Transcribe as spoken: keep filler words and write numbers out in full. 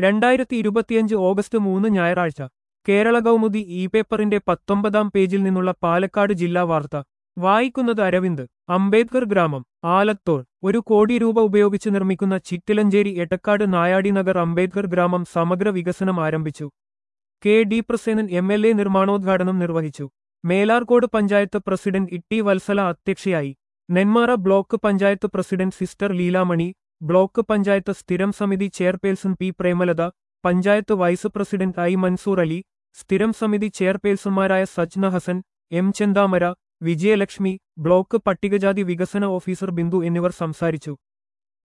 രണ്ടായിരത്തി ഇരുപത്തിയഞ്ച് ഓഗസ്റ്റ് മൂന്ന് ഞായറാഴ്ച കേരള കൗമുദി ഇ പേപ്പറിന്റെ പത്തൊമ്പതാം പേജിൽ നിന്നുള്ള പാലക്കാട് ജില്ലാ വാർത്ത വായിക്കുന്നത് അരവിന്ദ്. അംബേദ്കർ ഗ്രാമം ആലത്തോൾ. ഒരു കോടി രൂപ ഉപയോഗിച്ച് നിർമ്മിക്കുന്ന ചിറ്റിലഞ്ചേരി എടക്കാട് നായാടി നഗർ അംബേദ്കർ ഗ്രാമം സമഗ്ര വികസനം ആരംഭിച്ചു. K D Prasenan M L A നിർമ്മാണോദ്ഘാടനം നിർവഹിച്ചു. മേലാർകോട് പഞ്ചായത്ത് പ്രസിഡന്റ് ഇട്ടി വത്സല അധ്യക്ഷയായി. Nenmara block panchayat president sister Leelamani, block panchayat സ്ഥിരം സമിതി chairperson P Premalatha, panchayat vice president I Mansoor Ali, സ്ഥിരം സമിതി ചെയർപേഴ്സൺമാരായ സജ്ന ഹസൻ, എം ചെന്താമര, വിജയലക്ഷ്മി, ബ്ലോക്ക് പട്ടികജാതി വികസന ഓഫീസർ ബിന്ദു എന്നിവർ സംസാരിച്ചു.